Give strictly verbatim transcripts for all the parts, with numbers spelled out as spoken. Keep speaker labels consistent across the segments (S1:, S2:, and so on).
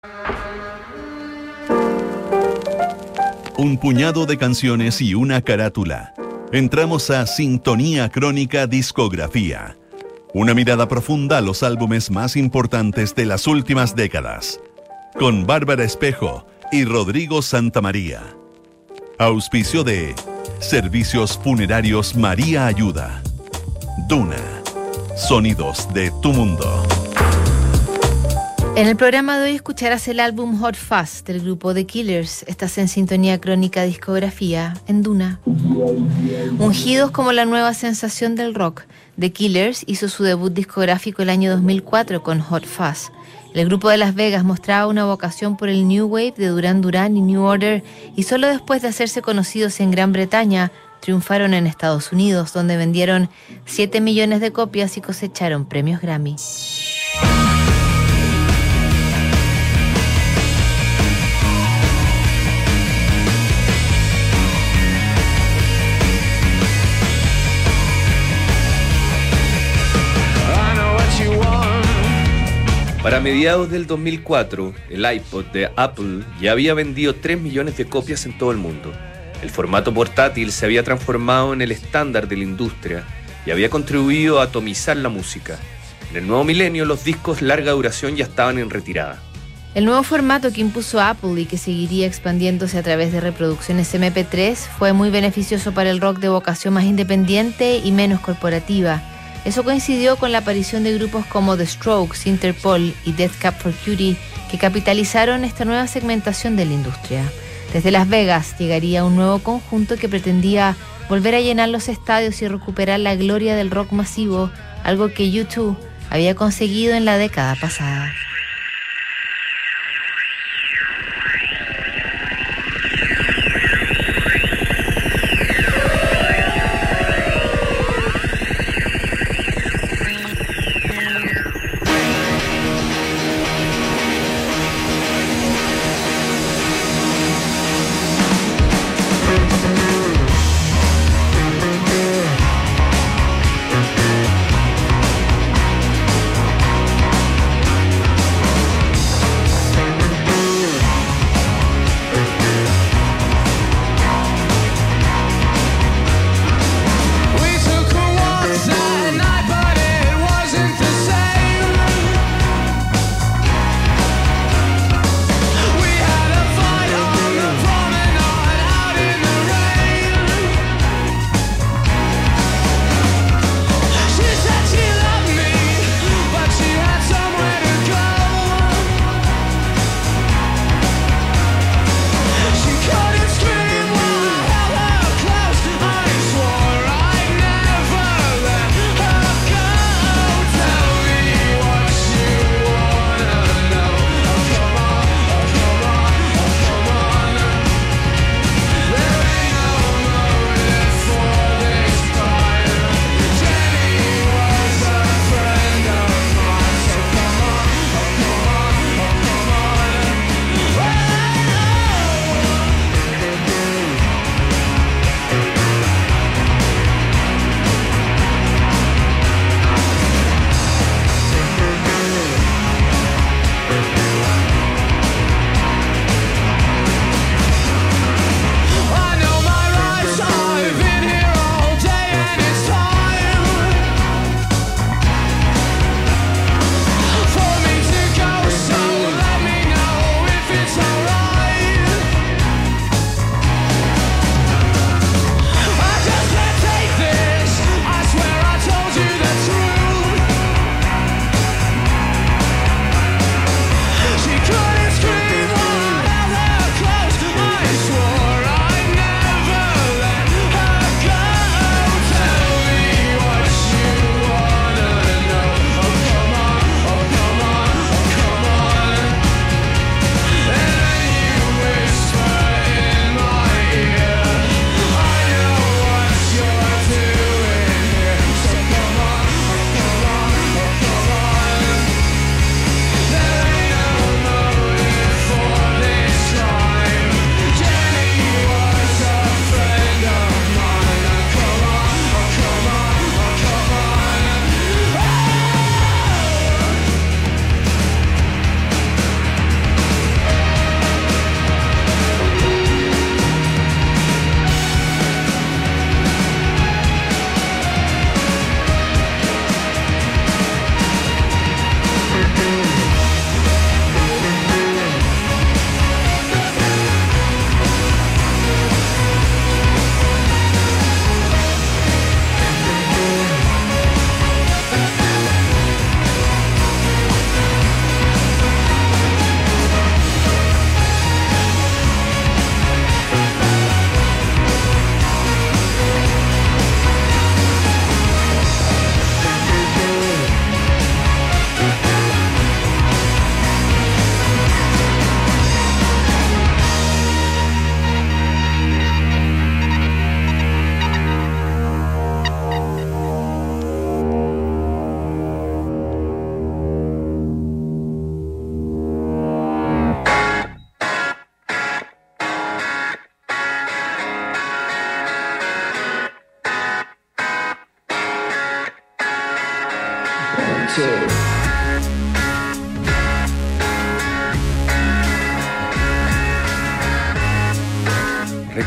S1: Un puñado de canciones y una carátula. Entramos a Sintonía Crónica Discografía. Una mirada profunda a los álbumes más importantes de las últimas décadas. Con Bárbara Espejo y Rodrigo Santamaría. Auspicio de Servicios Funerarios María Ayuda. Duna. Sonidos de tu mundo.
S2: En el programa de hoy escucharás el álbum Hot Fuzz del grupo The Killers. Estás en Sintonía Crónica Discografía en Duna. Ungidos como la nueva sensación del rock, The Killers hizo su debut discográfico el año dos mil cuatro con Hot Fuzz. El grupo de Las Vegas mostraba una vocación por el New Wave de Duran Duran y New Order, y solo después de hacerse conocidos en Gran Bretaña, triunfaron en Estados Unidos, donde vendieron siete millones de copias y cosecharon premios Grammy.
S3: Para mediados del dos mil cuatro, el iPod de Apple ya había vendido tres millones de copias en todo el mundo. El formato portátil se había transformado en el estándar de la industria y había contribuido a atomizar la música. En el nuevo milenio, los discos larga duración ya estaban en retirada.
S2: El nuevo formato que impuso Apple y que seguiría expandiéndose a través de reproducciones eme pe tres fue muy beneficioso para el rock de vocación más independiente y menos corporativa. Eso coincidió con la aparición de grupos como The Strokes, Interpol y Death Cab for Cutie, que capitalizaron esta nueva segmentación de la industria. Desde Las Vegas llegaría un nuevo conjunto que pretendía volver a llenar los estadios y recuperar la gloria del rock masivo, algo que U dos había conseguido en la década pasada.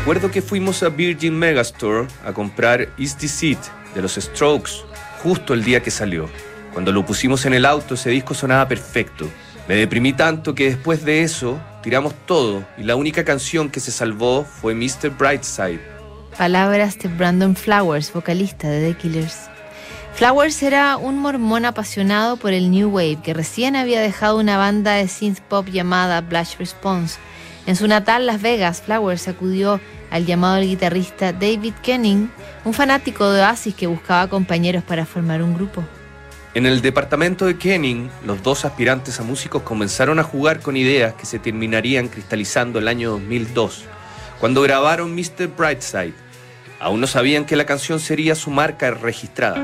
S3: Recuerdo que fuimos a Virgin Megastore a comprar Is This It de los Strokes justo el día que salió. Cuando lo pusimos en el auto, ese disco sonaba perfecto. Me deprimí tanto que después de eso tiramos todo y la única canción que se salvó fue mister Brightside.
S2: Palabras de Brandon Flowers, vocalista de The Killers. Flowers era un mormón apasionado por el New Wave que recién había dejado una banda de synth pop llamada Blush Response. En su natal Las Vegas, Flowers acudió al llamado del guitarrista David Kenning, un fanático de Oasis que buscaba compañeros para formar un grupo.
S3: En el departamento de Kenning, los dos aspirantes a músicos comenzaron a jugar con ideas que se terminarían cristalizando el año dos mil dos, cuando grabaron mister Brightside. Aún no sabían que la canción sería su marca registrada.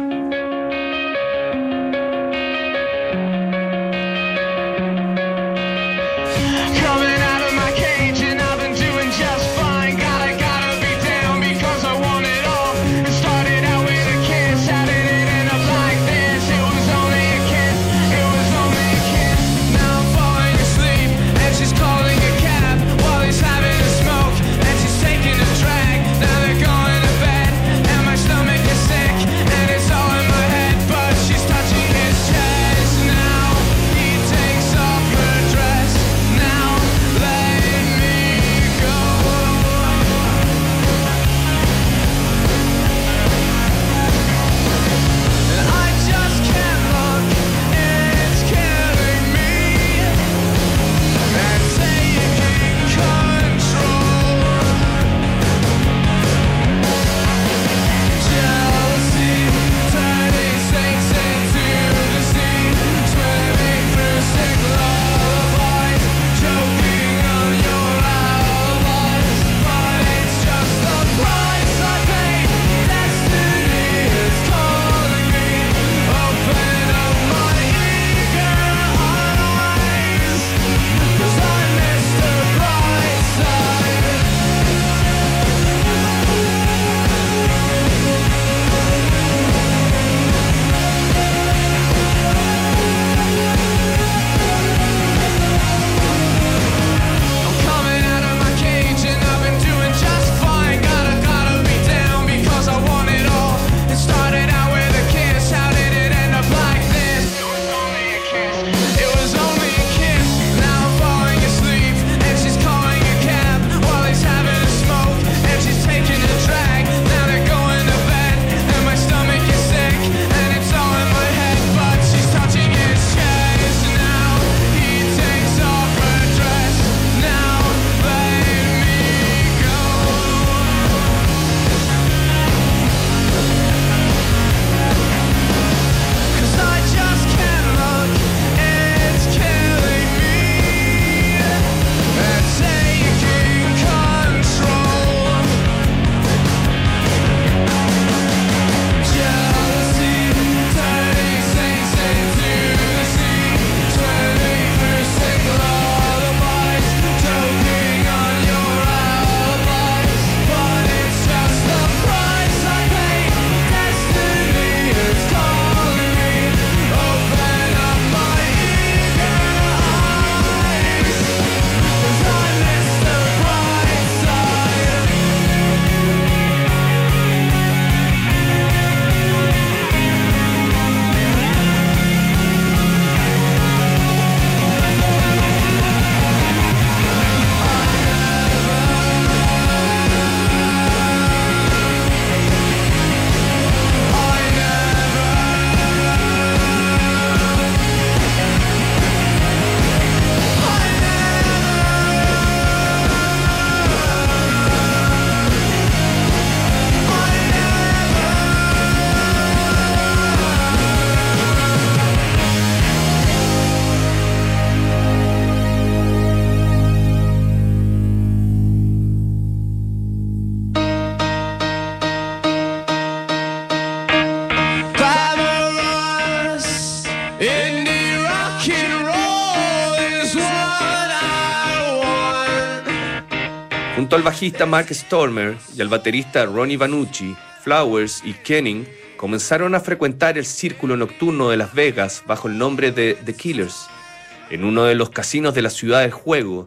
S3: Junto al bajista Mark Stormer y al baterista Ronnie Vannucci, Flowers y Kenning comenzaron a frecuentar el círculo nocturno de Las Vegas bajo el nombre de The Killers. En uno de los casinos de la ciudad del juego,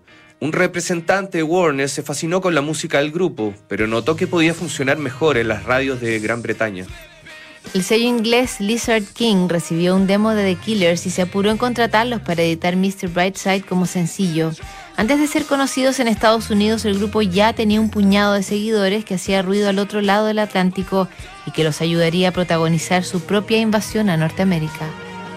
S3: Un representante de Warner se fascinó con la música del grupo, pero notó que podía funcionar mejor en las radios de Gran Bretaña.
S2: El sello inglés Lizard King recibió un demo de The Killers y se apuró en contratarlos para editar mister Brightside como sencillo. Antes de ser conocidos en Estados Unidos, el grupo ya tenía un puñado de seguidores que hacía ruido al otro lado del Atlántico y que los ayudaría a protagonizar su propia invasión a Norteamérica.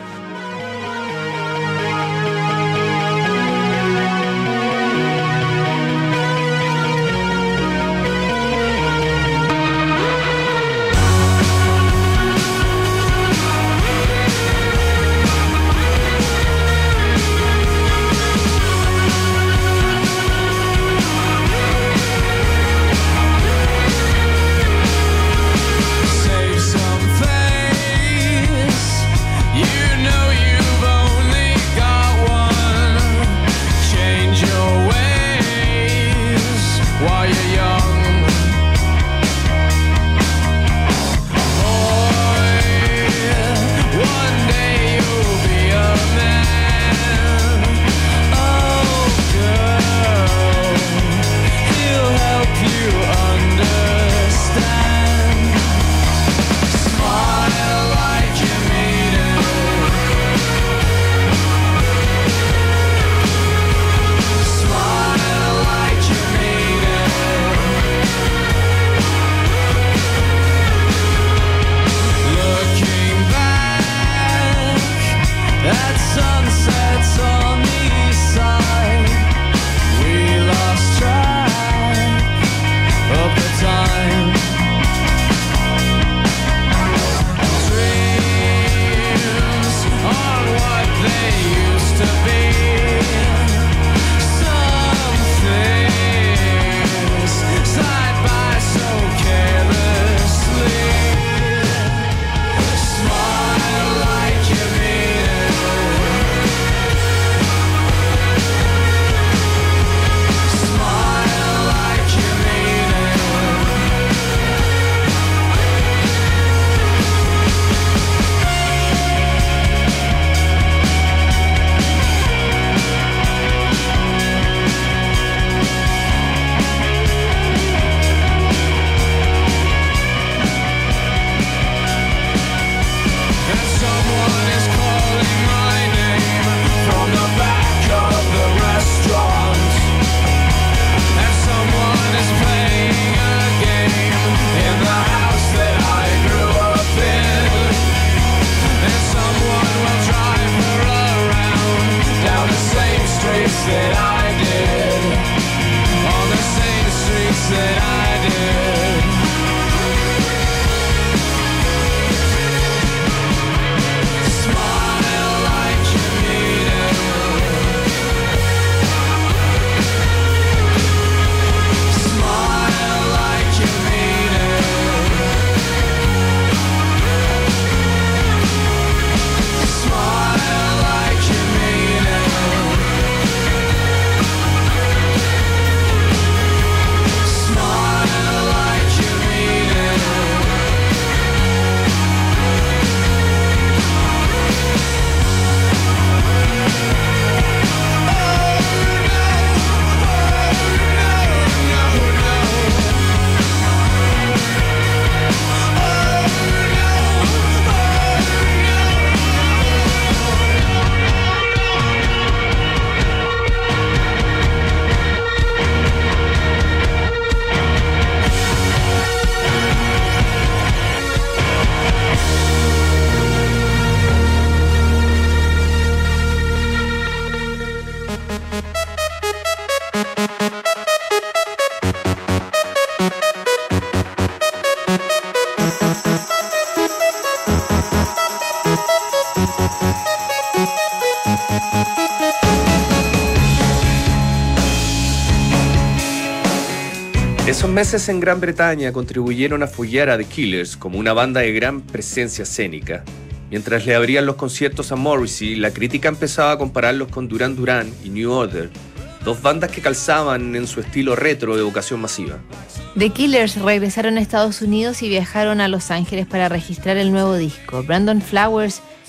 S3: Esos meses en Gran Bretaña contribuyeron a follar a The Killers como una banda de gran presencia escénica. Mientras le abrían los conciertos a Morrissey, la crítica empezaba a compararlos con Duran Duran y New Order, dos bandas que calzaban en su estilo retro de vocación masiva.
S2: The Killers regresaron a Estados Unidos y viajaron a Los Ángeles para registrar el nuevo disco. Brandon Flowers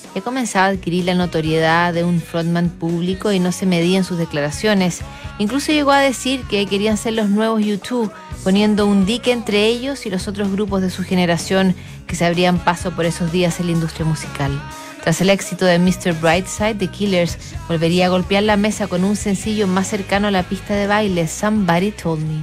S2: ya comenzaba a adquirir la notoriedad de un frontman público y no se medía en sus declaraciones. Incluso llegó a decir que querían ser los nuevos U dos, poniendo un dique entre ellos y los otros grupos de su generación que se abrían paso por esos días en la industria musical. Tras el éxito de mister Brightside, The Killers volvería a golpear la mesa con un sencillo más cercano a la pista de baile, Somebody Told Me.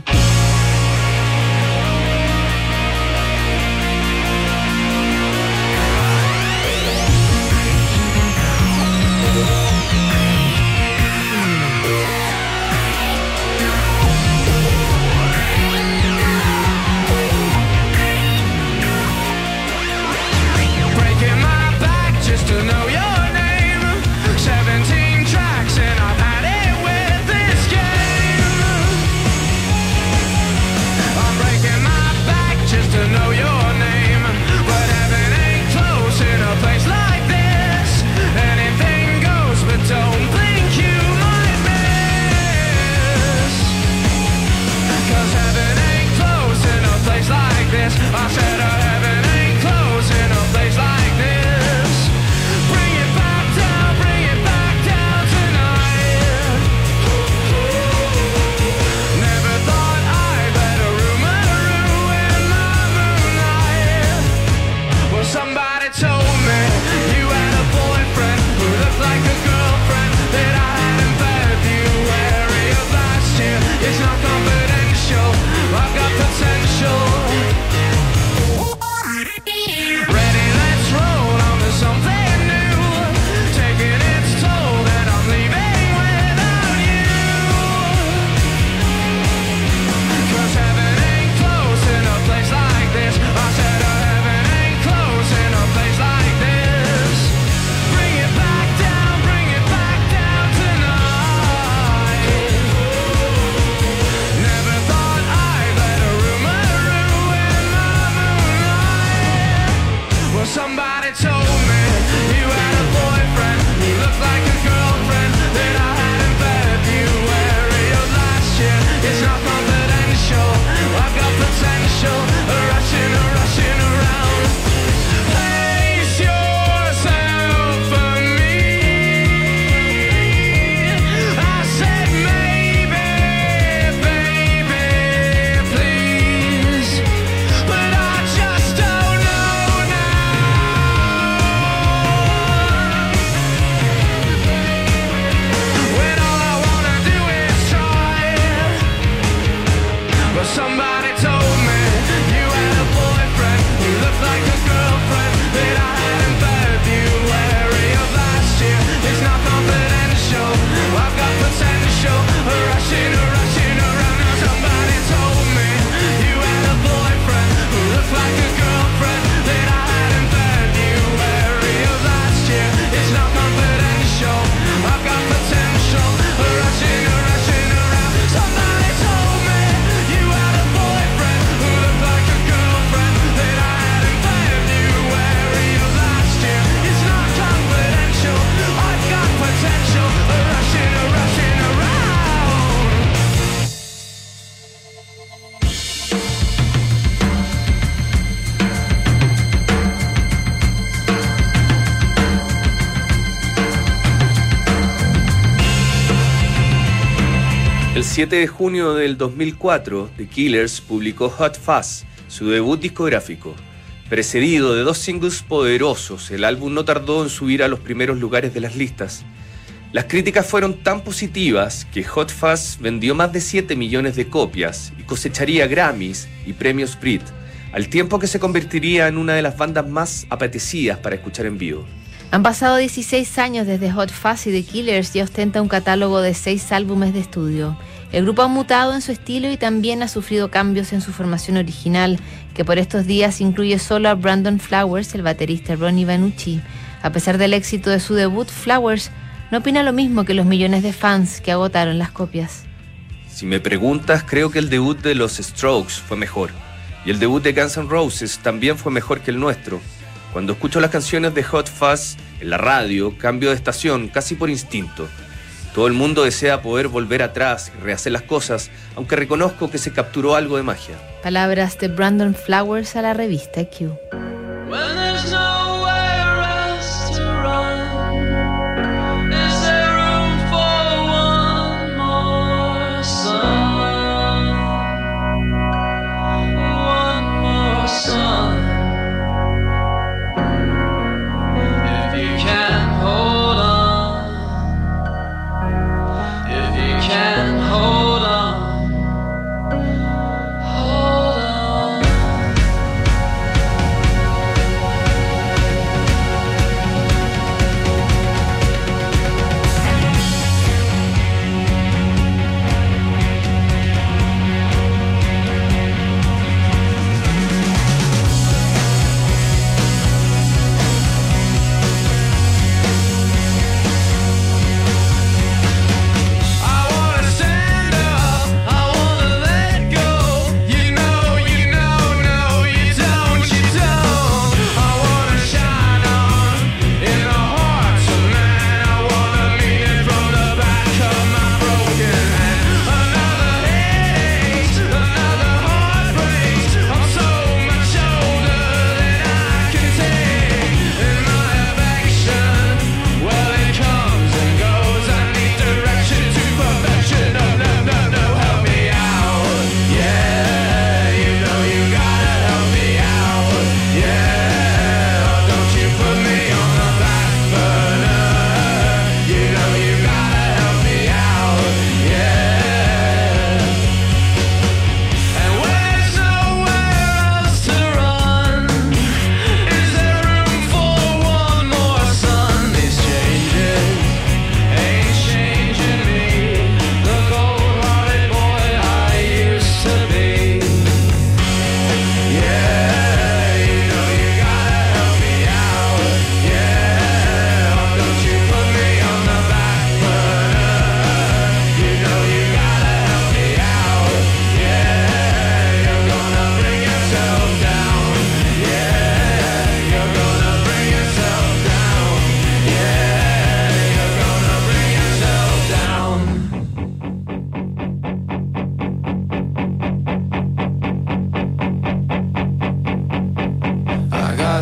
S3: El siete de junio del dos mil cuatro, The Killers publicó Hot Fuzz, su debut discográfico. Precedido de dos singles poderosos, el álbum no tardó en subir a los primeros lugares de las listas. Las críticas fueron tan positivas que Hot Fuzz vendió más de siete millones de copias y cosecharía Grammys y premios Brit, al tiempo que se convertiría en una de las bandas más apetecidas para escuchar en vivo.
S2: Han pasado dieciséis años desde Hot Fuzz y The Killers ya ostenta un catálogo de seis álbumes de estudio. El grupo ha mutado en su estilo y también ha sufrido cambios en su formación original, que por estos días incluye solo a Brandon Flowers, el baterista Ronnie Vannucci. A pesar del éxito de su debut, Flowers no opina lo mismo que los millones de fans que agotaron las copias.
S3: Si me preguntas, creo que el debut de los Strokes fue mejor. Y el debut de Guns N' Roses también fue mejor que el nuestro. Cuando escucho las canciones de Hot Fuzz en la radio, cambio de estación casi por instinto. Todo el mundo desea poder volver atrás y rehacer las cosas, aunque reconozco que se capturó algo de magia.
S2: Palabras de Brandon Flowers a la revista Q.
S4: When there's nowhere else to run.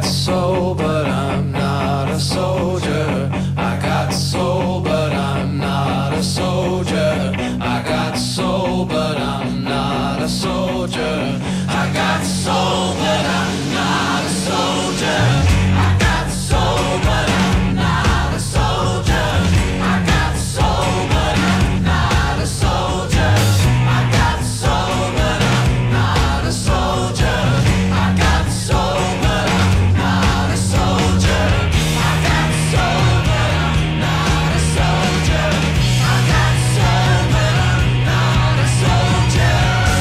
S4: got soul, but I'm not a soldier. I got soul, but I'm not a soldier. I got soul, but I'm not a soldier. I got soul, but I'm not a soldier. I got soul, but I'm not a soldier. I got soul, but I'm not a soldier. I got soul, but I'm not a soldier. I got soul, but I'm not a soldier. I got soul, but I'm not a soldier. I got soul, but I'm not a soldier.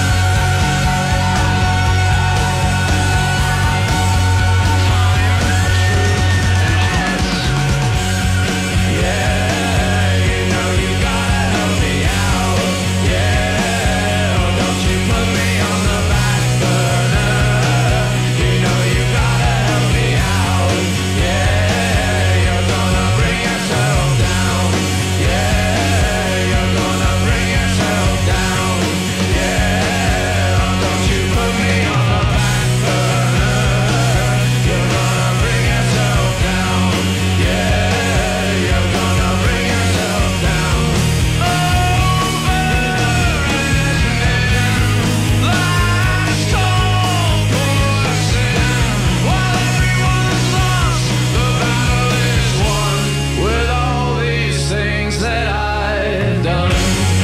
S4: With all these things that I've done,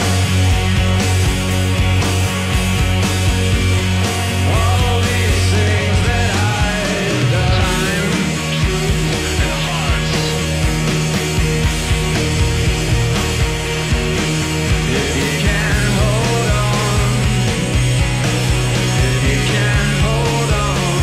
S4: all these things that I've done, and hearts. If you can hold on, if you can hold on.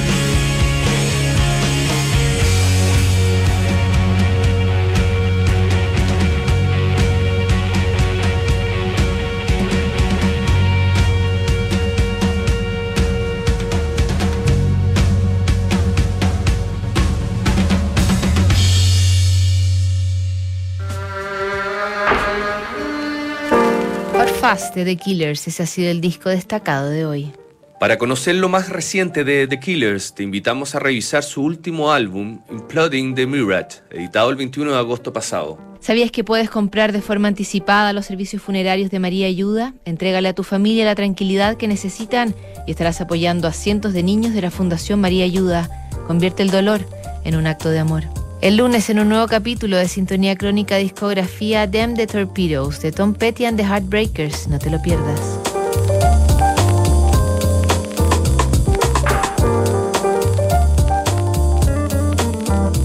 S2: Hot Fast de The Killers, ese ha sido el disco destacado de hoy.
S3: Para conocer lo más reciente de The Killers, te invitamos a revisar su último álbum, Imploding the Mirage, editado el veintiuno de agosto pasado.
S2: ¿Sabías que puedes comprar de forma anticipada los servicios funerarios de María Ayuda? Entrégale a tu familia la tranquilidad que necesitan y estarás apoyando a cientos de niños de la Fundación María Ayuda. Convierte el dolor en un acto de amor. El lunes, en un nuevo capítulo de Sintonía Crónica Discografía, Damn the Torpedoes, de Tom Petty and the Heartbreakers. No te lo pierdas.